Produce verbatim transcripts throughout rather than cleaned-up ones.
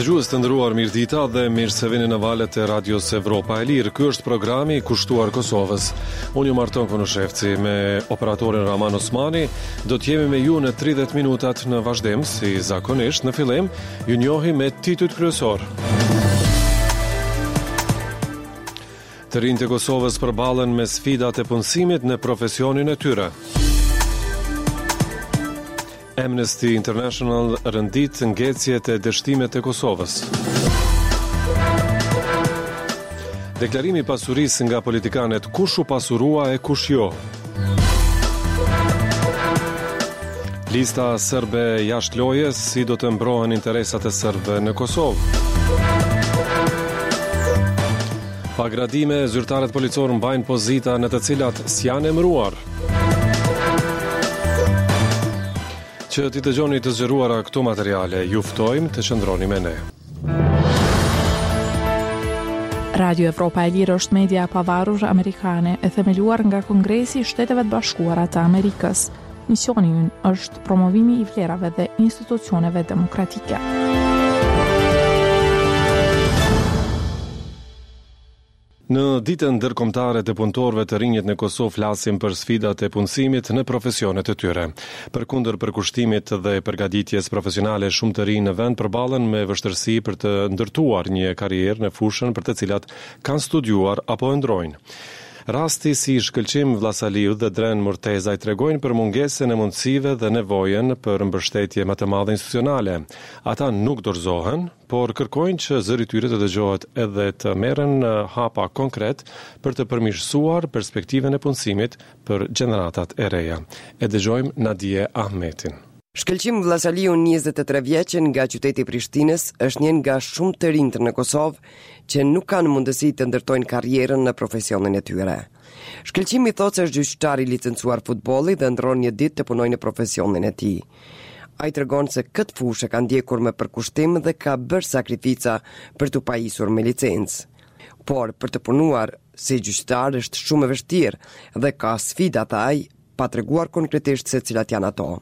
Dëgjues të nderuar, mirëdita dhe mirë se vini në valët e Radios Evropa e Lirë. Ky është programi i kushtuar Kosovës. Unë ju Marton Konushevci me operatorin Raman Osmani. Do të jemi me ju në tridhjetë minutat në vazhdim, si zakonisht. Në fillim, ju njohim me titujt kryesor. Të rinjtë e Kosovës përballen me sfidat e punësimit në profesionin e tyre. Amnesty International rëndit ngecjet e dështimet e Kosovës. Deklarimi i pasurisë nga politikanët, kush u pasurua e kush jo. Lista serbe jashtë lojës, si do të mbrohen interesat e serbëve në Kosovë. Pa gradime, zyrtarët policor mbajnë pozita në të cilat s'janë emëruar. Që ti dëgjoni të zgjeruara këto materiale, ju ftojmë të qëndroni me ne. Radio Evropa e Lirë është media e pavarur amerikane e themeluar nga Kongresi i Shteteve të Bashkuara të Amerikës. Misioni i ynë është promovimi i vlerave dhe institucioneve demokratike. Në ditën ndërkombëtare të punëtorëve të rinjët në Kosovë flasim për sfidat e punësimit në profesionet e tyre. Përkundër përkushtimit dhe përgatitjes profesionale, shumë të rinj në vend përballen me vështirësi për të ndërtuar një karrierë në fushën për të cilat kanë studiuar apo ndrojnë. Rasti si Shkëlqim Vllasaliu dhe Dren Murtezaj tregojnë për mungesën e mundësive dhe nevojën për mbështetje më të madhe institucionale. Ata nuk dorëzohen, por kërkojnë që zëri tyre të dëgjohet edhe të merren hapa konkret për të përmirësuar perspektiven e punësimit për gjeneratat e reja. E dëgjojmë Nadije Ahmetin. Shkëlqim Vllasaliu, njëzet e tre vjeç, nga qyteti i Prishtinës, është një nga shumë të rinjtë në Kosovë që nuk kanë mundësi të ndërtojnë karrierën në profesionin e tyre. Shkëlqimi thotë se është gjyqtar i licencuar futbolli dhe ndron një ditë të punojë në profesionin e tij. Ai tregon se këtë fushë ka ndjekur me përkushtim dhe ka bërë sakrifica për të pajisur me licencë. Por për të punuar si gjyqtar është shumë e vështirë dhe ka sfida ai, pa treguar konkretisht se cilat janë ato.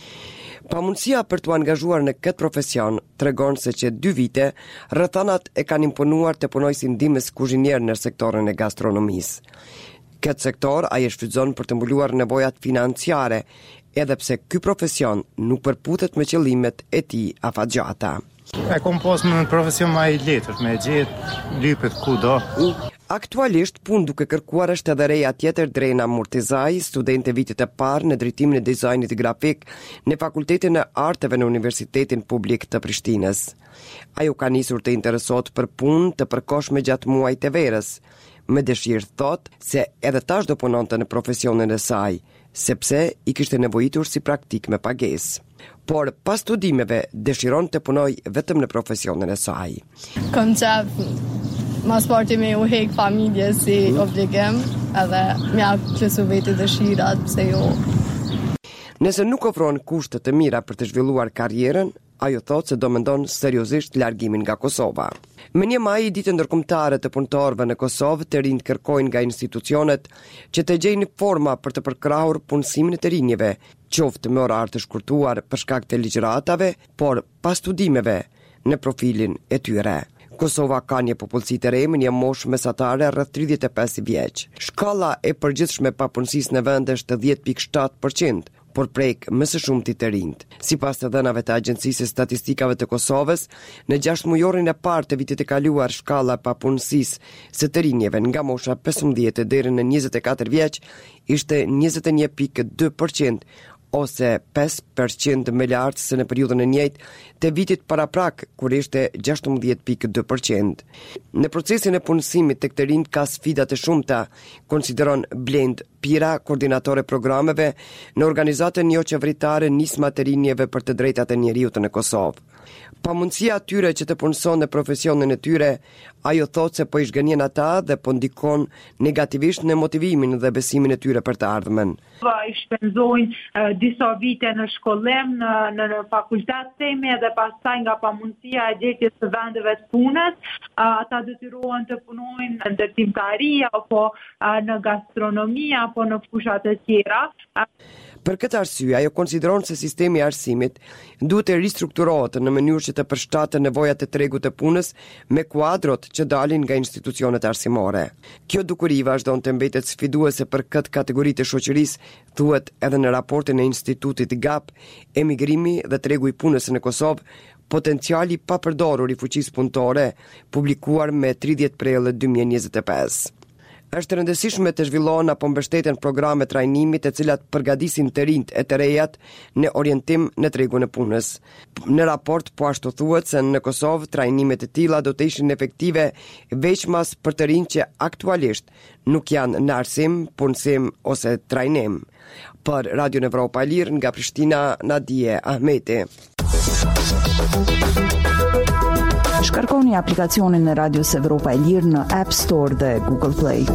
Pamundësia për të angazhuar në këtë profesion tregon se që dy vite rrethanat e kanë imponuar të punojë si ndihmës kuzhinier në sektorin e gastronomisë. Këtë sektor ai e shfrytëzon për të mbuluar nevojat financiare, edhe pse ky profesion nuk përputhet me qëllimet e tij afatgjata. E kom pas në profesion më i letër, me gjetë lypet kudo. Aktualisht, punë duke kërkuar është edhe reja tjetër Drena Murtezaj, studente vitit e parë në drejtimin e dizajnit grafik në Fakultetin e Arteve në Universitetin Publik të Prishtinës. Ajo ka nisur të interesohet për punë të përkohshme gjatë muajit të verës. Me dëshirë thot se edhe tash do punonte në profesionin e saj, sepse i kishte nevojitur si praktik me pagesë. Por pas studimeve dëshiron të punoj vetëm në profesionin e saj. Kom qef mas parti me u hek familje si obligim, edhe mja plësu veti dëshirat, pse jo. Nëse nuk ofron kushte të mira për të zhvilluar karrierën, ajo thotë se do mendon seriozisht largimin nga Kosova. Me një maj i ditë ndërkombëtare të punëtorëve në Kosovë, të rinjt kërkojnë nga institucionet që të gjejnë forma për të përkrahur punësimin e të rinjve, qoftë me orar të shkurtuar për shkak të ligjëratave, por pas studimeve në profilin e tyre. Kosova ka një popullsi të re me një moshë mesatare rreth tridhjetë e pesë vjeç. Shkalla e përgjithshme e papunësisë në vend është dhjetë pikë shtatë përqind, por prek më së shumti të rinjt. Sipas të dhënave të Agjencisë së Statistikave të Kosovës, në gjashtë mujorin e parë të vitit të kaluar, shkalla e papunësisë së të rinjve nga mosha pesëmbëdhjetë deri në njëzet e katër vjeç ishte njëzet e një pikë dy përqind, ose pesë përqind më lartë se në periudhën e njëjtë të vitit paraprak, kur ishte gjashtëmbëdhjetë pikë dy përqind. Në procesin e punësimit të këtij rinj ka sfida të shumta, konsideron Blend Pira, koordinatore programeve në organizatën jo qeveritare Nisma të rinjve për të drejtat e njerëzit në Kosovë. Pamundësia atyre që të punëson në profesionin e tyre, ajo thotë se po i shgënjen ata dhe po ndikon negativisht në motivimin dhe besimin e tyre për të ardhmen. I shpenzojnë uh, disa vite në shkollim, në, në, në fakultet themi, dhe pastaj nga pamundësia e gjetjes së vendeve të punës, uh, ata detyrohen të punojnë në ndërtimtari apo uh, në gastronomi apo në fushat e tjera. Uh, Për këtë arsye, ajo konsideron se sistemi i arsimit duhet të ristrukturohet në mënyrë që të përshtatë nevojat e tregut të punës me kuadrot që dalin nga institucionet arsimore. Kjo dukuri vazhdon të mbetet sfiduese për këtë kategori të shoqërisë, thuhet edhe në raportin e Institutit GAP, Emigrimi dhe tregu i punës në Kosovë, potenciali pa përdorur i fuqisë punëtore, publikuar me tridhjetë prill dy mijë e njëzet e pesë. Është rëndësishme të zhvillohen apo mbështeten programe trajnimit të cilat përgatisin të rinjt e të rejat në orientim në tregun e punës. Në raport po ashtu thuhet se në Kosovë trajnimet e tilla do të ishin efektive veçmas për të rinjt që aktualisht nuk janë në arsim, punësim ose trajnim. Për Radio Evropa e Lirë nga Prishtina, Nadije Ahmeti. Shkarkoni aplikacionin e Radios Evropa e Lirë në App Store dhe Google Play.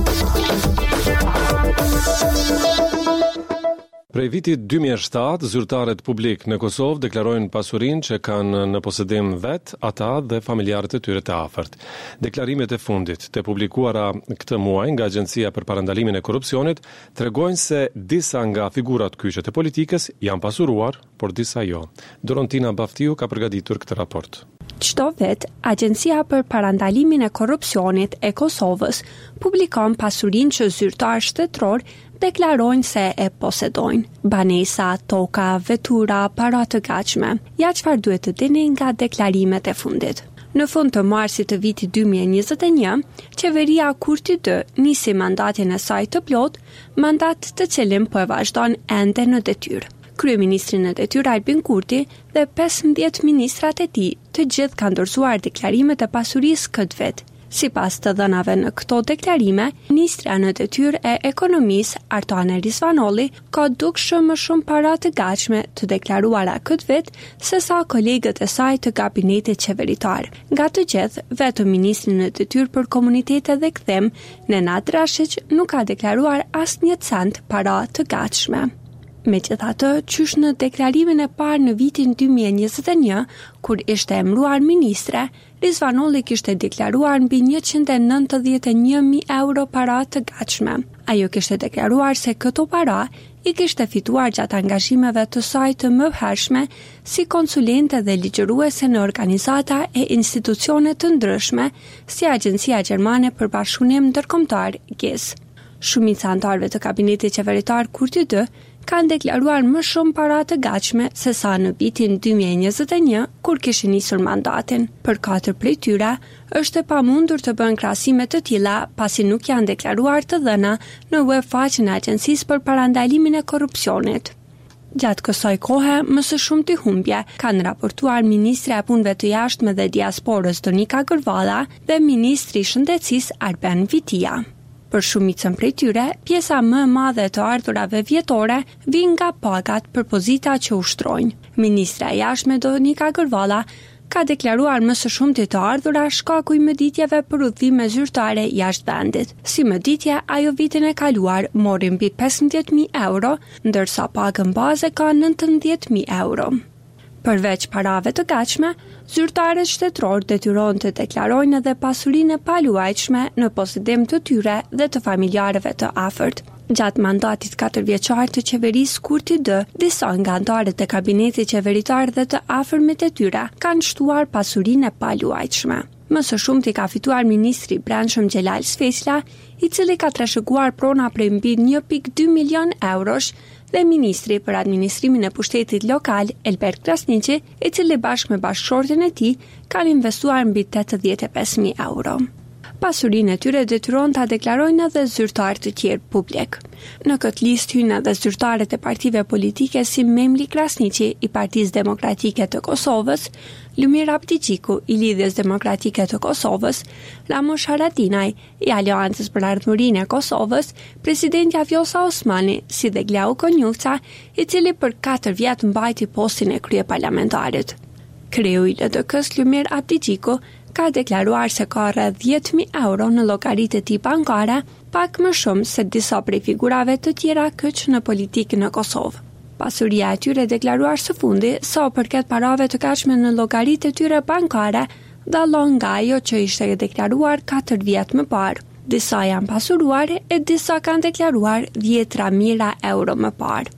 Prej vitit dy mijë e shtatë, zyrtarët publik në Kosovë deklarojnë pasurinë që kanë në posedim vet ata dhe familjarët e tyre të afërt. Deklarimet e fundit të publikuara këtë muaj nga Agjencia për Parandalimin e Korrupsionit tregojnë se disa nga figurat kyçe të politikës janë pasuruar, por disa jo. Dorontina Baftiu ka përgatitur këtë raport. Çdo vit, Agjencia për Parandalimin e Korrupsionit e Kosovës publikon pasurinë që zyrtarë shtetëror deklarojnë se e posedojnë: banesa, toka, vetura, para të gatshme. Ja çfarë duhet të dini nga deklarimet e fundit. Në fund të marsit të vitit dy mijë e njëzet e një, qeveria Kurti dy nisi mandatin e saj të plot, mandat të cilin po e vazhdon ende në detyrë. Kryeministri në detyrë Albin Kurti dhe pesëmbëdhjetë ministrat e tij, të gjithë kanë dorëzuar deklarimet e pasurisë këtë vit. Sipas të dhënave në këto deklarime, ministra në detyrë e ekonomisë Artane Rizvanolli ka dukshëm më shumë para të gatshme të deklaruara këtë vit se sa kolegët e saj të gabinetit qeveritar. Nga të gjithë, vetëm ministri në detyrë për komunitete dhe kthim, Nenad Rashiq, nuk ka deklaruar asnjë cent para të gatshme. Megjithatë, qysh në deklarimin e parë në vitin dy mijë e njëzet e një, kur ishte emëruar ministre, Rizvanolli kishte deklaruar mbi njëqind e nëntëdhjetë e një mijë euro para të gatshme. Ajo kishte deklaruar se këto para i kishte fituar gjatë angazhimeve të saj të mëhershme si konsulente dhe ligjëruese në organizata e institucione të ndryshme, si Agjencia Gjermane për Bashkëpunim Ndërkombëtar G I S. Shumica anëtarëve të kabinetit qeveritar Kurti dy kanë deklaruar më shumë para të gatshme se sa në vitin dy mijë e njëzet e një, kur kishin nisur mandatin. Për katër prej tyre, është e pamundur të bën krahasime të tilla, pasi nuk janë deklaruar të dhëna në web faqen e Agjencisë për Parandalimin e Korrupsionit. Gjatë kësaj kohe, më së shumti humbje kanë raportuar Ministri e Punëve të Jashtme dhe Diasporës Donika Gërvalla dhe Ministri i Shëndetësisë Arben Vitia. Për shumicën prej tyre, pjesa më e madhe të ardhurave vjetore vijnë nga pagat për pozita që ushtrojnë. Ministra e Jashtme Donika Gërvalla ka deklaruar më së shumti të ardhura shkaku i mëditjeve për udhëtime zyrtare jashtë vendit. Si mëditje, ajo vitin e kaluar mori mbi pesëmbëdhjetë mijë euro, ndërsa pagën baze ka nëntëmbëdhjetë mijë euro. Përveç parave të gatshme, zyrtarët shtetëror detyrohen të deklarojnë edhe pasurinë e paluajtshme në posedim të tyre dhe të familjarëve të afërt. Gjatë mandatit katërvjeçar të qeverisë Kurti dy, disa nga anëtarët e kabinetit qeveritar dhe të afërmit e tyre kanë shtuar pasurinë e paluajtshme. Më së shumti ka fituar ministri i Brendshëm Xhelal Sfesla, i cili ka trashëguar prona prej mbi një pikë dy milion eurosh, dhe ministri për administrimin e pushtetit lokal Elber Krasniqi, i cili bashkë me bashkëshortin e tij kanë investuar mbi tetëdhjetë e pesë mijë euro. Pasurinë e tyre detyron ta deklarojnë edhe zyrtarë të tjerë publik. Në këtë listë hynë edhe zyrtarët e partive politike si Memli Krasniqi i Partisë Demokratike të Kosovës, Lumir Abdigjiku i Lidhjes Demokratike të Kosovës, Ramush Haradinaj i Aleancës për Ardhmërinë e Kosovës, presidentja Vjosa Osmani, si dhe Glau Konjufca, i cili për katër vjet mbajti postin e kryeparlamentarit. Kreu i L D K-s Lumir Abdigjiku ka deklaruar se ka rreth dhjetë mijë euro në llogaritë e tij bankare, pak më shumë se disa prej figurave të tjera kyç në politikën e Kosovë. Pasuria e tyre deklaruar së fundi, sa përket parave të gatshme në llogaritë e tyre bankare, dallon nga ajo që ishte deklaruar katër vjet më parë. Disa janë pasuruar e disa kanë deklaruar dhjetra mijëra euro më parë.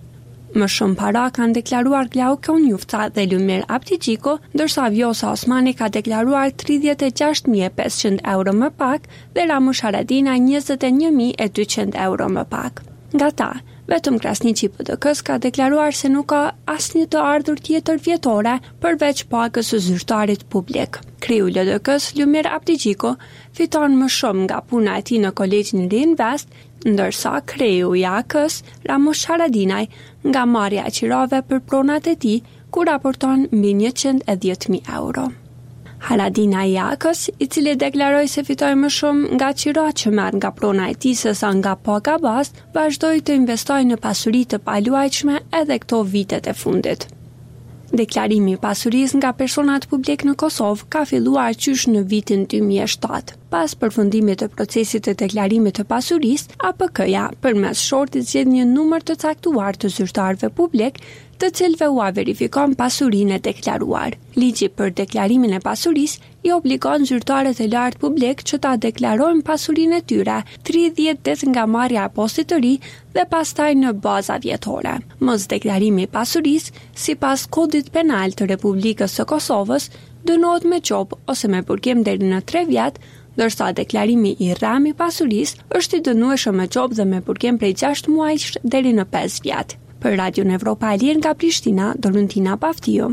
Më shumë para kanë deklaruar Glauka Unjufta dhe Lumir Abdigjiko, ndërsa Vjosa Osmani ka deklaruar tridhjetë e gjashtë mijë e pesëqind euro më pak dhe Ramush Haradinaj njëzet e një mijë e dyqind euro më pak. Nga ta, vetëm Krasniqi P D K-s ka deklaruar se nuk ka asnjë të ardhur tjetër vjetore përveç pagës së zyrtarit publik. Kreu L D K-s Lumir Abdigjiko fiton më shumë nga puna e tij në Kolegjin Reinvest, ndërsa kreu i A K-s Ramush Haradinaj nga marrja e qirave për pronat e tij, ku raporton mbi njëqind e dhjetë mijë euro. Haradinaj i A K-s, i cili deklaroi se fitoi më shumë nga qirat që merr nga prona e tij sesa nga paga bazë, vazhdoi të investojë në pasuri të paluajtshme edhe këto vitet e fundit. Deklarimi i pasurisë nga personat publik në Kosovë ka filluar qysh në vitin dy mijë e shtatë. Pas përfundimit të procesit të deklarimit të pasurisë, A P K-ja përmes shortit zgjedh një numër të caktuar të zyrtarëve publik, të cilëve u verifikon pasurinë e deklaruar. Ligji për deklarimin e pasurisë i obligon zyrtarët e lartë publik që ta deklarojnë pasurinë e tyre tridhjetë ditë nga marrja e postit të ri dhe pastaj në baza vjetore. Mos deklarimi i pasurisë, sipas Kodit Penal të Republikës së Kosovës, dënohet me gjop ose me burgim deri në tre vjet, ndërsa deklarimi i rrem i pasurisë është i dënueshëm me gjop dhe me burgim prej gjashtë muajsh deri në pesë vjet. Për Radio Evropa e Lirë nga Prishtina, Dolentina Paftiu.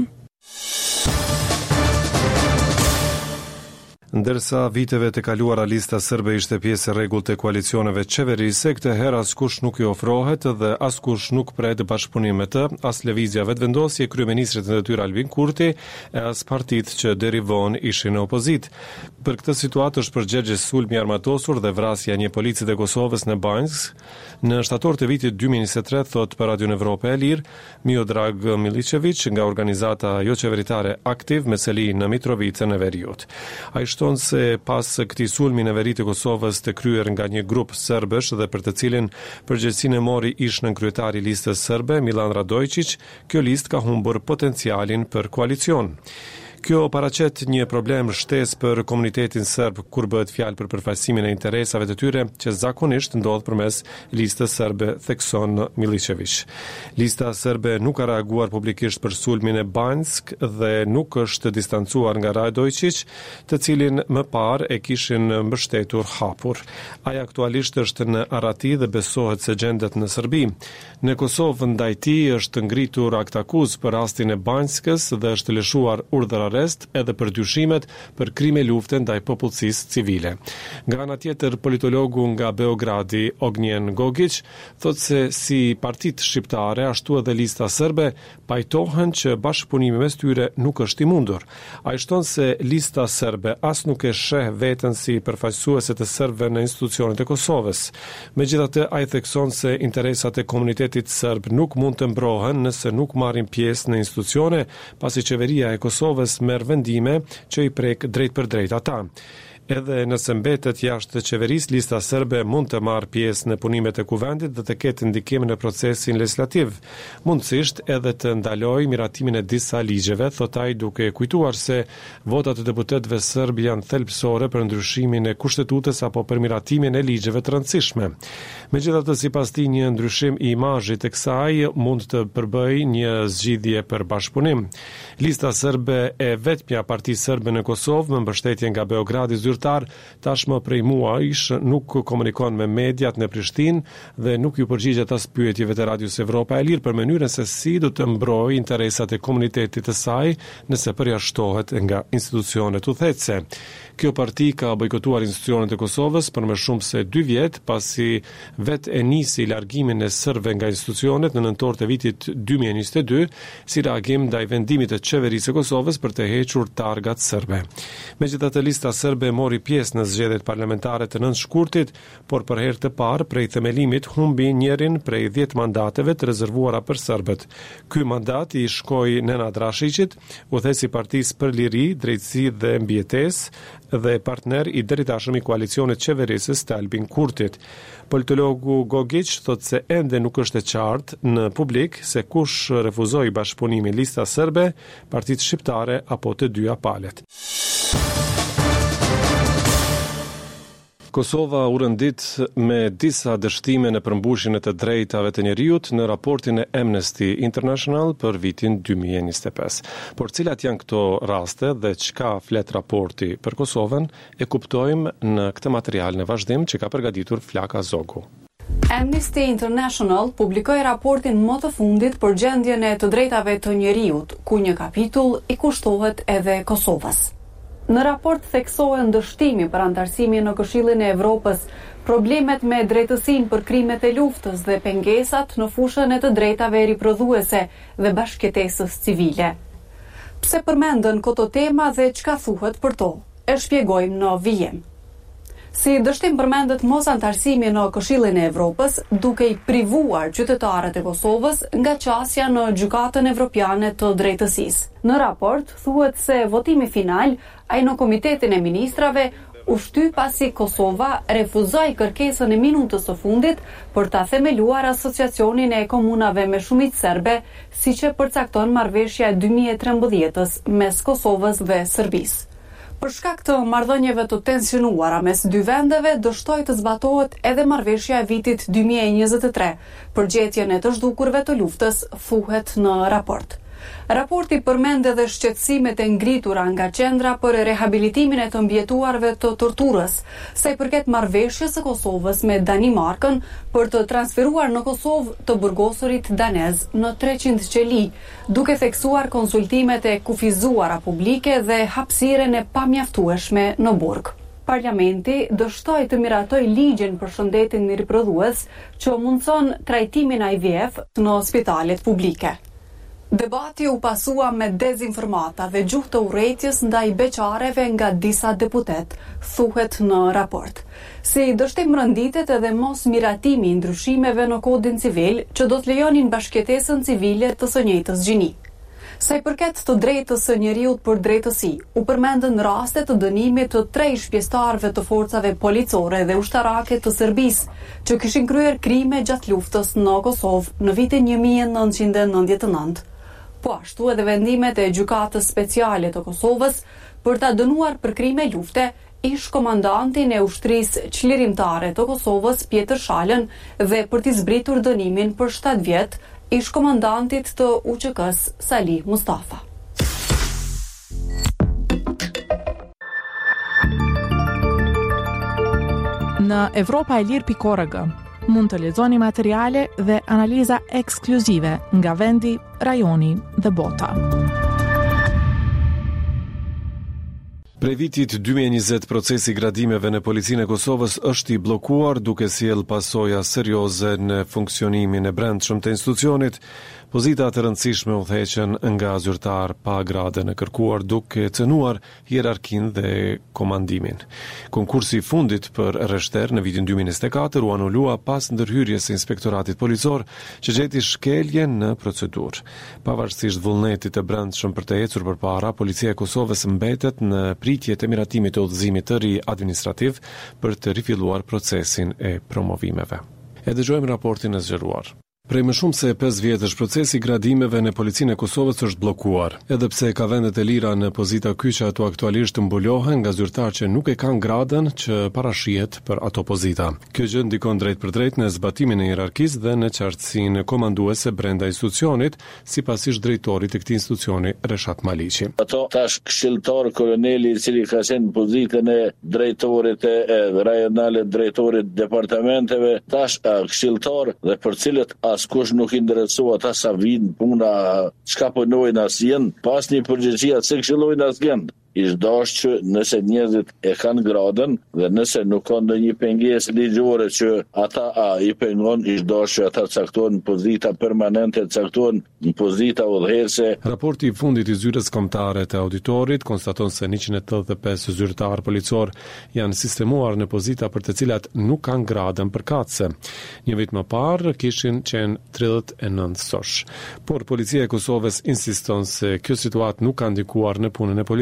Ndërsa viteve të kaluara lista serbe ishte pjesë e rregullt të koalicioneve qeverise, këtë herë askush nuk i ofrohet dhe askush nuk pret bashkëpunim me të, as lëvizja vetëvendosje, kryeministrit në detyrë Albin Kurti e as partitë që deri vonë ishin në opozit. Për këtë situatë është përgjegjës sulmi i armatosur dhe vrasja e një policit e Kosovës në Banjsk në shtator të vitit dy mijë e njëzet e tre, thot për Radio Evropa e Lirë Miodrag Milicevic nga organizata jo qeveritare Aktiv me seli në Mitrovicën e Veriut. Ai shton se pas këtij sulmi në veri të Kosovës të kryer nga një grup serbësh dhe për të cilin përgjegjësinë e mori ish nën kryetari i listës serbe Milan Radojičić, kjo listë ka humbur potencialin për koalicion. Kjo paraqet një problem shtesë për komunitetin serb kur bëhet fjalë për përfaqësimin e interesave të tyre që zakonisht ndodh përmes listës serbe, thekson Milicevic. Lista serbe nuk ka reaguar publikisht për sulmin e Banjsk dhe nuk është distancuar nga Radojičić, të cilin më parë e kishin mbështetur hapur. Ai aktualisht është në Arati dhe besohet se gjendet në Serbi. Në Kosovë ndaj tij është ngritur akt akuz për rastin e Banjskës dhe është lëshuar urdhër arrest edhe për dyshimet për krime lufte ndaj popullsisë civile. Nga ana tjetër, politologu nga Beogradi, Ognjen Gogić, thotë se si partitë shqiptare ashtu edhe lista serbe pajtohen që bashkëpunimi mes tyre nuk është i mundur. Ai shton se lista serbe as nuk e sheh veten si përfaqësuese të serbëve në institucionet e Kosovës. Megjithatë, ai thekson se interesat e komunitetit serb nuk mund të mbrohen nëse nuk marrin pjesë në institucione, pasi qeveria e Kosovës merr vendime që i prek drejt për drejt ata. Edhe nëse mbetet jashtë qeverisë, lista serbe mund të marrë pjesë në punimet e kuvendit dhe të ketë ndikim në procesin legislativ. Mundësisht edhe të ndalojë miratimin e disa ligjeve, thot ai duke kujtuar se votat e deputetëve serb janë thelbësore për ndryshimin e kushtetutës apo për miratimin e ligjeve të rëndësishme. Megjithatë, sipas tij, një ndryshim i imazhit të kësaj mund të përbëjë një zgjidhje për bashkëpunim. Lista serbe e vetmja parti serbe në Kosovë me mbështetje nga Beogradi zyrtar tashmë prej muajsh nuk komunikon me mediat në Prishtinë dhe nuk ju përgjigjet as pyetjeve të Radios Evropa e Lirë për mënyrën se si do të mbrojë interesat e komunitetit të saj nëse përjashtohet nga institucionet udhëheqëse. Kjo parti ka bojkotuar institucionet e Kosovës për më shumë se dy vjet, pasi vetë e nisi largimin e serbëve nga institucionet në nëntor të vitit dy mijë e njëzet e dy, si reagim ndaj vendimit të qeverisë së Kosovës për të hequr targat serbe. Megjithatë, lista serbe mori pjesë në zgjedhjet parlamentare të nëntë shkurtit, por për herë të parë prej themelimit humbi njërin prej dhjetë mandateve të rezervuara për serbët. Ky mandat i shkoi Nenad Rashiqit, udhëheqësi i Partisë për Liri, Drejtësi dhe Mbijetesë dhe partner i deritashëm i koalicionit qeverisës të Albin Kurtit. Politologu Gogić thotë se ende nuk është e qartë në publik se kush refuzoi bashkëpunimin lista serbe, partitë shqiptare apo të dyja palët. Kosova u rëndit me disa dështime në përmbushjen e të drejtave të njeriut në raportin e Amnesty International për vitin dy mijë e njëzet e pesë. Por cilat janë këto raste dhe çka flet raporti për Kosovën, e kuptojmë në këtë material në vazhdim që ka përgatitur Flaka Zogu. Amnesty International publikoi raportin më të fundit për gjendjen e të drejtave të njeriut, ku një kapitull i kushtohet edhe Kosovës. Në raport theksohen dështimi për antarësimin në Këshillin e Evropës, problemet me drejtësinë për krimet e luftës dhe pengesat në fushën e të drejtave riprodhuese dhe bashkëjetesës civile. Pse përmendën këto tema dhe çka thuhet për to? E shpjegojmë në vijim. Si dështim përmendet mos antarësimi në Këshillin e Evropës, duke i privuar qytetarët e Kosovës nga qasja në Gjykatën Evropiane të Drejtësisë. Në raport thuhet se votimi final ai në Komitetin e Ministrave u shty pasi Kosova refuzoi kërkesën e minutës së fundit për ta themeluar asociacionin e komunave me shumicë serbe, siç e përcakton marrëveshja e dy mijë e trembëdhjetës mes Kosovës dhe Serbisë. Për shkak të marrëdhënieve të tensionuara mes dy vendeve, dështoi të zbatohet edhe marrëveshja e vitit dy mijë e njëzet e tre, për gjetjen e të zhdukurve të luftës, thuhet në raport. Raporti përmend edhe shqetësimet e ngritura nga qendra për rehabilitimin e të mbjetuarve të torturës, sa i përket marrëveshjes së Kosovës me Danimarkën për të transferuar në Kosovë të burgosurit danez në treqind qeli, duke theksuar konsultimet e kufizuara publike dhe hapësirën e pamjaftueshme në burg. Parlamenti dështoi të miratoj ligjin për shëndetin riprodhues që mundson trajtimin I V F në spitalet publike. Debati u pasua me dezinformata dhe gjuhë të urrëties ndaj beqareve nga disa deputet, thuhet në raport. Si dështim rënditet edhe mos miratimi i ndryshimeve në kodin civil që do të lejonin bashkëjetesën civile të së njëjtës gjini. Sa i përket të drejtës së njeriut për drejtësi, u përmendën raste të dënimit të tre shpjestarëve të forcave policore dhe ushtarake të Serbisë, që kishin kryer krime gjatë luftës në Kosovë në vitin një mijë e nëntëqind e nëntëdhjetë e nëntë. Po ashtu edhe vendimet e Gjykatës Speciale të Kosovës për ta dënuar për krime lufte ish komandantin e ushtrisë çlirimtare të Kosovës Pjetër Shalën dhe për t'i zbritur dënimin për shtatë vjet ish komandantit të U Q K-s Salih Mustafa. Në Evropa e Lirë pikë org mund të lexoni materiale dhe analiza ekskluzive nga vendi, rajoni dhe bota. Prej vitit dy mijë e njëzet, procesi i gradimeve në policinë e Kosovës është i bllokuar duke sjell pasoja serioze në funksionimin e brendshëm të institucionit. Pozita të rëndësishme udhëheqen nga zyrtar pa gradën e kërkuar duke cënuar hierarkinë dhe komandimin. Konkursi i fundit për rreshter në vitin dy mijë e njëzet e katër u anulua pas ndërhyrjes së inspektoratit policor që gjeti shkelje në procedurë. Pavarësisht vullnetit të brendshëm për të ecur përpara, policia e Kosovës mbetet në pritje të miratimit të udhëzimit të ri administrativ për të rifilluar procesin e promovimeve. E dëgjojmë raportin e zgjeruar. Prej më shumë se pesë vjetësh, procesi i gradimeve në policinë e Kosovës është bllokuar, edhe pse ka vendet e lira në pozita kyçe ato aktualisht mbulohen nga zyrtar që nuk e kanë gradën që parashihet për ato pozita. Kjo gjë ndikon drejt për drejt në zbatimin e hierarkisë dhe në qartësinë komanduese brenda institucionit, sipas ish drejtorit të këtij institucioni Reshat Maliqi. Ato tash këshilltar koloneli i cili ka qenë në pozitën e drejtorit e rajonale, drejtorit departamenteve, tash këshilltar dhe për cilët askush nuk i interesua ata sa vinë puna, çka punojnë asjen, pas një përgjegjësia se këshillojnë asgjë. Ish dash që nëse njerëzit e kanë gradën dhe nëse nuk ka ndonjë pengesë ligjore që ata a, i pengon, ish dash që ata caktohen në pozita permanente, caktohen në pozita udhëheqëse. Raporti i fundit i zyrës kombëtare të auditorit konstaton se njëqind e tetëdhjetë e pesë zyrtar policor janë sistemuar në pozita për të cilat nuk kanë gradën përkatëse. Një vit më parë kishin qenë tridhjetë e nëntë sosh. Por policia e Kosovës insiston se kjo situatë nuk ka ndikuar në punën e policisë.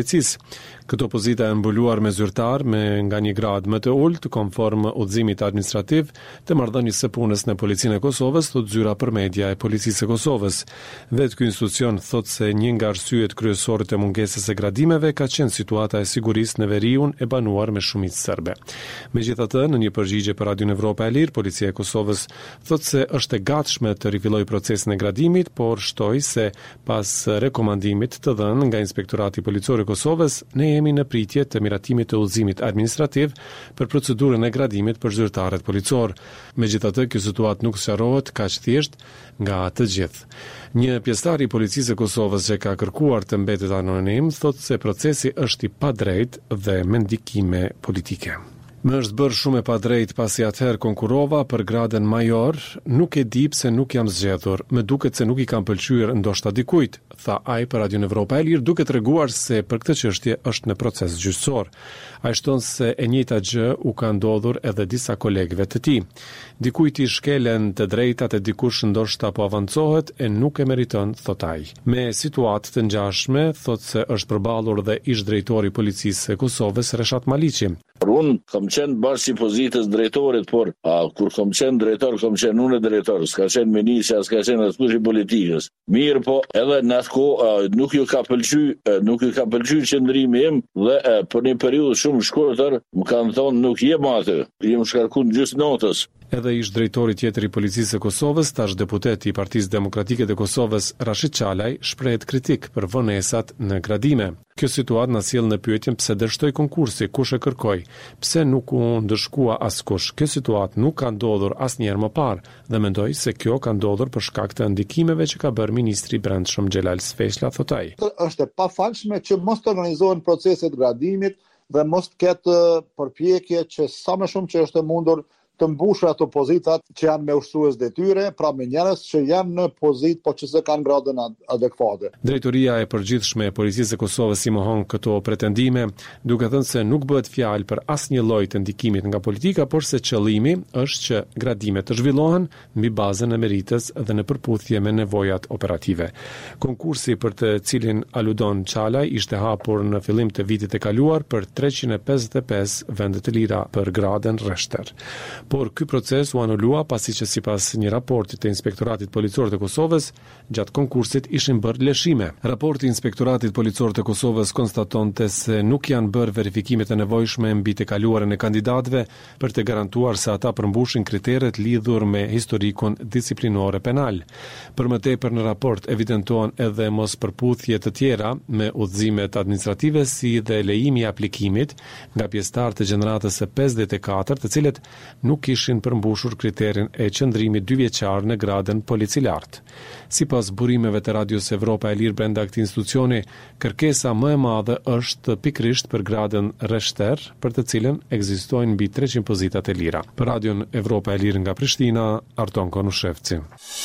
Këto pozita janë mbuluar me zyrtar me nga një grad më të ulët konform udhëzimit administrativ të marrëdhënies së punës në Policinë e Kosovës, thot zyra për media e Policisë së Kosovës. Vetë ky institucion thot se një nga arsyet kryesore të mungesës së gradimeve ka qenë situata e sigurisë në veriun e banuar me shumicë serbe. Megjithatë, në një përgjigje për Radion Evropa e Lirë, Policia e Kosovës thot se është e gatshme të rifillojë procesin e gradimit, por shtoi se pas rekomandimit të dhënë nga Inspektorati Policor i Kosovës, ne jemi në pritje të miratimit të udhëzimit administrativ për procedurën e gradimit për zyrtarët policor. Megjithatë, kjo situatë nuk sqarohet kaq thjesht nga të gjithë. Një pjesëtar i Policisë së Kosovës që ka kërkuar të mbetet anonim thotë se procesi është i padrejtë dhe me ndikime politike. Më është bërë shumë e padrejt pasi atëherë konkurova për gradën major, nuk e di pse nuk jam zgjedhur, më duket se nuk i kam pëlqyer ndoshta dikujt, tha ai për Radion Evropa e Lirë, duke treguar se për këtë çështje është në proces gjyqësor. Ai shton se e njëjta gjë u ka ndodhur edhe disa kolegëve të tij. Dikujt i shkelen të drejtat e dikush ndoshta po avancohet e nuk e meriton, thot ai. Me situatë të ngjashme, thot se është përballur dhe ish drejtori i Policisë së Kosovës Reshat Maliqi. Unë kam qenë bashkë i pozitës drejtorit, por a, kur kam qenë drejtor, kam qenë unë drejtor, s'ka qenë ministra, s'ka qenë askush i politikës. Mirë, po edhe në atë kohë nuk ju ka pëlqy, nuk ju ka pëlqy qëndrimi im dhe a, për një periudhë shumë shkurtër më kanë thonë nuk jem atë, jem shkarkuar gjysmë notës. Edhe ish drejtori tjetër i Policisë së Kosovës, tash deputet i Partisë Demokratike të Kosovës, Rashid Çalaj, shprehet kritik për vonesat në gradime. Kjo situatë na sjell në pyetjen pse dështoi konkursi, kush e kërkoi, pse nuk u ndëshkua askush. Kjo situatë nuk ka ndodhur asnjëherë më parë dhe mendoj se kjo ka ndodhur për shkak të ndikimeve që ka bërë ministri i Brendshëm Xhelal Sfeshla, thot ai. Është e pafalshme që mos të organizohen proceset gradimit dhe mos të ketë përpjekje që sa më shumë që është e mundur të mbushë ato pozitat që janë me ushtues detyre, pra me njerëz që janë në pozitë po që se kanë gradën adekuate. Drejtoria e përgjithshme e Policisë së Kosovës i mohon këto pretendime, duke thënë se nuk bëhet fjalë për asnjë lloj të ndikimit nga politika, por se qëllimi është që gradimet të zhvillohen mbi bazën e meritës dhe në përputhje me nevojat operative. Konkursi për të cilin aludon Çalaj ishte hapur në fillim të vitit të kaluar për treqind e pesëdhjetë e pesë vende të lira për gradën rreshtër. Por ky proces u anulua pasi që sipas një raporti të Inspektoratit Policor të Kosovës, gjatë konkursit ishin bërë lëshime. Raporti i Inspektoratit Policor të Kosovës konstatonte se nuk janë bërë verifikimet e nevojshme mbi të kaluarën e kandidatëve për të garantuar se ata përmbushin kriteret lidhur me historikun disiplinore penal. Për më tepër në raport evidentohen edhe mos përputhje të tjera me udhëzimet administrative si dhe lejimi i aplikimit nga pjesëtarë të gjeneratës së pesëdhjetë e katër, të cilët nuk kishin përmbushur kriterin e qëndrimit dyvjeçar në gradën policilart. Sipas burimeve të Radios Evropa e Lirë brenda këtij institucioni, kërkesa më e madhe është pikërisht për gradën rreshtër, për të cilën ekzistojnë mbi treqind pozitat e lira. Për Radion Evropa e Lirë nga Prishtina, Arton Konushevci.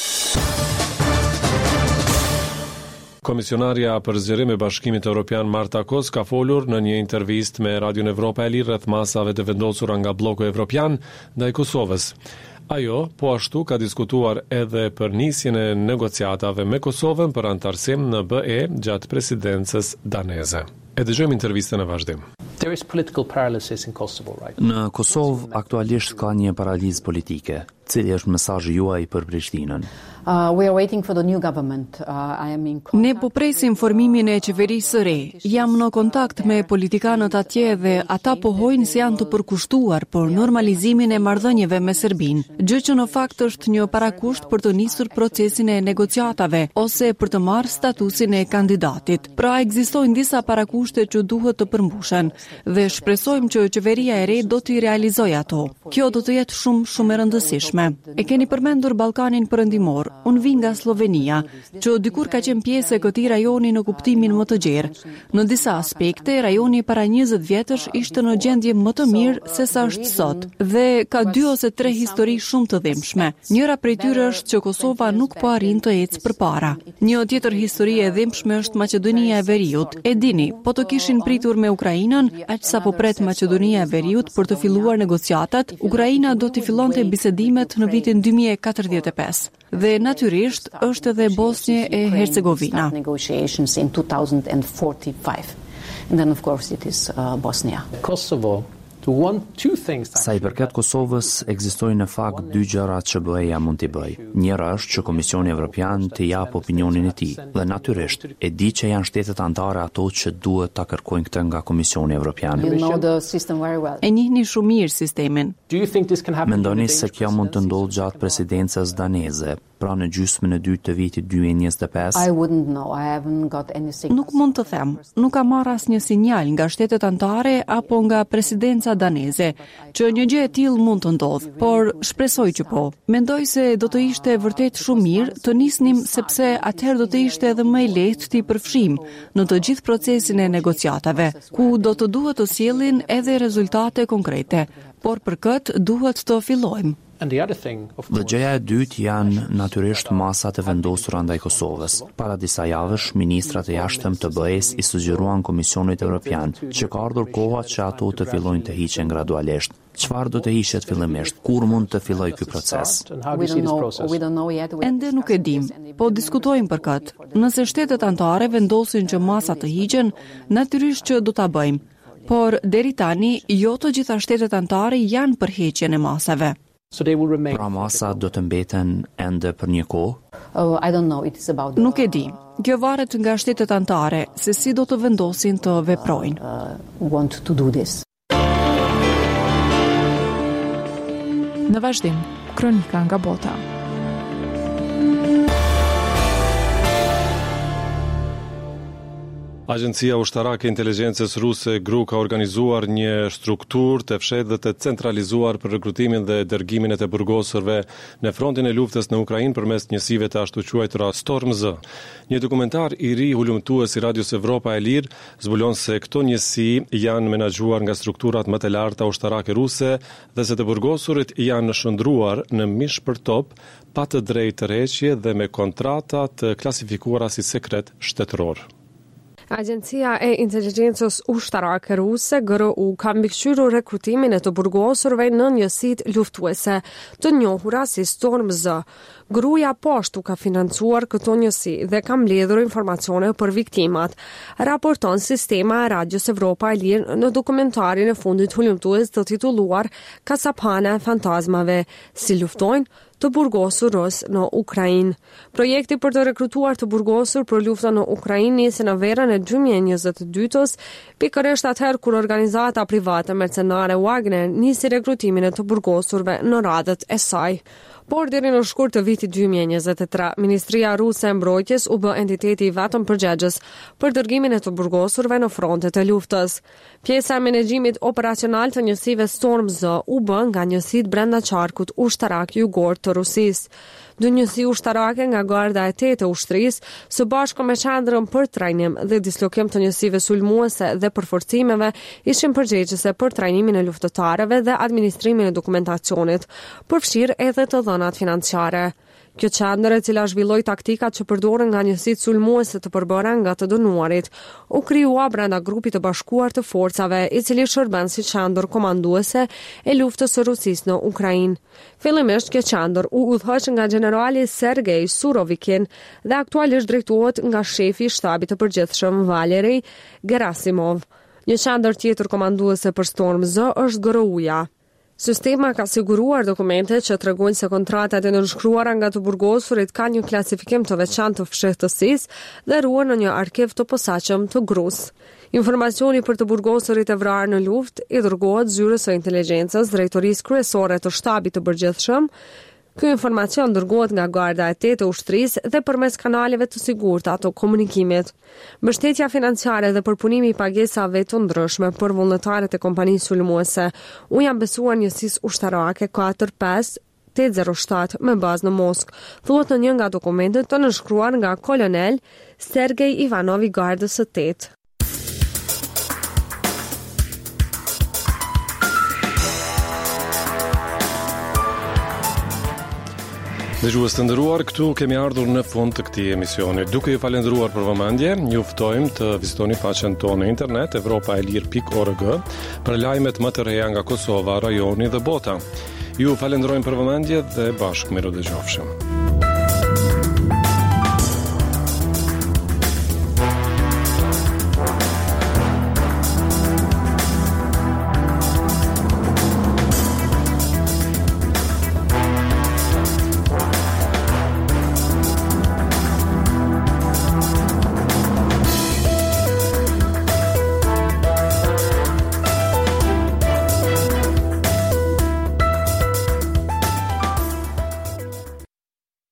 Komisionarja për zgjerim e Bashkimit Evropian Marta Kos ka folur në një intervistë me Radion Evropa e Lirë rreth masave të vendosura nga bloku evropian ndaj Kosovës. Ajo, po ashtu, ka diskutuar edhe për nisjen e negociatave me Kosovën për antarësim në B E gjatë presidencës daneze. E dëgjojmë intervistën në vazhdim. Në Kosovë aktualisht ka një paralizë politike. Cili është mesazhi juaj për Prishtinën? Uh, we are waiting for the new government. Uh, I am in contact... Ne po presim formimin e qeverisë së re. Jam në kontakt me politikanët atje dhe ata pohojnë se janë të përkushtuar për normalizimin e marrëdhënieve me Serbinë, gjë që në fakt është një parakusht për të nisur procesin e negociatave ose për të marrë statusin e kandidatit. Pra ekzistojnë disa parakushte që duhet të përmbushen dhe shpresojmë që qeveria e re do t'i realizojë ato. Kjo do të jetë shumë shumë e rëndësishme. E keni përmendur Ballkanin Perëndimor. Unë vi nga Slovenia, që dikur ka qenë pjesë e këtij rajoni në kuptimin më të gjerë. Në disa aspekte, rajoni para njëzet vjetësh ishte në gjendje më të mirë se sa është sot, dhe ka dy ose tre histori shumë të dhimbshme. Njëra prej tyre është që Kosova nuk po arrin të ecë përpara. Një tjetër histori e dhimbshme është Maqedonia e Veriut. E dini, po të kishin pritur me Ukrainën, aq sa po pret Maqedonia e Veriut për të filluar negociatat, Ukraina do të fillonte bisedimet në vitin dy mijë e katërdhjetë e pesë. Dhe natyrisht është edhe Bosnje e Hercegovina. And then, of course, it is uh, Bosnia. Kosovo. Sa i përket Kosovës, ekzistojnë në fakt dy gjëra që B E-ja mund t'i bëj. Njëra është që Komisioni Evropian t'i jap opinionin e tij, dhe natyrisht e di që janë shtetet anëtare ato që duhet ta kërkojnë këtë nga Komisioni Evropian. You know the system very well. E njihni shumë mirë sistemin. Mendoni se kjo mund të ndodhë gjatë presidencës daneze, pra në gjysmën e dytë të vitit dy mijë e njëzet e pesë? I wouldn't know. I haven't got any signals. Nuk mund të them. Nuk kam marrë asnjë sinjal nga shtetet anëtare apo nga presidenca daneze që një gjë e tillë mund të ndodhë, por shpresoj që po. Mendoj se do të ishte vërtet shumë mirë të nisnim sepse atëherë do të ishte edhe më e lehtë t'i përfshim në të gjithë procesin e negociatave, ku do të duhet të sjellin edhe rezultate konkrete, por për këtë duhet të fillojmë. Dhe gjëja e dytë janë natyrisht masat e vendosura ndaj Kosovës. Para disa javësh, ministrat e jashtëm të B E-s i sugjeruan Komisionit Evropian që ka ardhur koha që ato të fillojnë të hiqen gradualisht. Çfarë do të hiqet fillimisht? Kur mund të fillojë ky proces? Ende nuk e dim, po diskutojmë për këtë. Nëse shtetet anëtare vendosin që masat të hiqen, natyrisht që do ta bëjmë. Por deri tani, jo të gjitha shtetet anëtare janë për heqjen e masave. Pra masat do të mbeten ende për një kohë? Oh, I don't know. It is about the... Nuk e di. Kjo varet nga shtetet anëtare se si do të vendosin të veprojnë. Uh, want to do this. Në vazhdim, kronika nga bota. Agjencia Ushtarake e Inteligjencës Ruse G R U ka organizuar një strukturë të fshehtë dhe të centralizuar për rekrutimin dhe dërgimin e të burgosurve në frontin e luftës në Ukrainë përmes njësive të ashtu quajtura Storm Z. Një dokumentar i ri hulumtues i Radios Evropa e Lirë zbulon se këto njësi janë menaxhuar nga strukturat më të larta ushtarake ruse dhe se të burgosurit janë shndruar në mish për top pa të drejtë tërheqje dhe me kontrata të klasifikuara si sekret shtetëror. Agjencia e Inteligjencës Ushtarake Ruse G R U ka mbikëqyrur rekrutimin e të burgosurve në njësitë luftuese të njohura si Storm Z. Gruaja poshtu ka financuar këto njësi dhe ka mbledhur informacione për viktimat, raporton sistema e Radios Evropa e Lirë në dokumentarin e fundit hulumtues të titulluar Kasapana e Fantazmave, si luftojnë të burgosur rus në Ukrainë. Projekti për të rekrutuar të burgosur për luftën në Ukrainë nisi në verën e dy mijë e njëzet e dytës, pikërisht atëherë kur organizata private mercenare Wagner nisi rekrutimin e të burgosurve në radhët e saj. Por deri në shkurt të vitit dy mijë e njëzet e tre, Ministria Ruse e Mbrojtjes u bë entiteti i vetëm përgjegjës për dërgimin e të burgosurve në frontet e luftës. Pjesa e menaxhimit operacional të njësive Storm Z u bë nga njësitë brenda qarkut ushtarak jugor të Rusisë. Dy njësi ushtarake nga garda e tetë e ushtrisë, së bashku me qendrën për trajnim dhe dislokim të njësive sulmuese dhe përforcimeve, ishin përgjegjëse për trajnimin e luftëtarëve dhe administrimin e dokumentacionit, përfshirë edhe të dhënat financiare. Kjo qendër, e cila zhvilloi taktikat që përdoren nga njësitë sulmuese të përbëra nga të dënuarit, u krijua brenda grupit të bashkuar të forcave, i cili shërben si qendër komanduese e luftës së Rusisë në Ukrainë. Fillimisht kjo qendër u udhëheq nga generali Sergej Surovikin dhe aktualisht drejtohet nga shefi i shtabit të përgjithshëm Valeri Gerasimov. Një qendër tjetër komanduese për Storm Z është G R U-ja. Sistema ka siguruar dokumente që tregojnë se kontratat e nënshkruara nga të burgosurit kanë një klasifikim të veçantë të fshehtësisë dhe ruhen në një arkiv të posaçëm të G R U-s. Informacioni për të burgosurit e vrarë në luftë i dërgohet zyrës së inteligjencës drejtorisë kryesore të shtabit të përgjithshëm. Ky informacion dërgohet nga garda e tetë e ushtrisë dhe përmes kanaleve të sigurta të komunikimit. Mbështetja financiare dhe përpunimi i pagesave të ndryshme për vullnetarët e kompanisë sulmuese u janë besuar njësisë ushtarake katër pesë tetë zero shtat me bazë në Moskë, thuhet në një nga dokumentet të nënshkruar nga kolonel Sergej Ivanov i gardës së tetë. Dëgjues të nderuar, këtu kemi ardhur në fund të këtij emisioni. Duke ju falendëruar për vëmendje, ju ftojmë të vizitoni faqen tonë në internet evropa e lirë pikë org për lajmet më të reja nga Kosova, rajoni dhe bota. Ju falenderojmë për vëmendje dhe bashkë miru dëgjofshëm.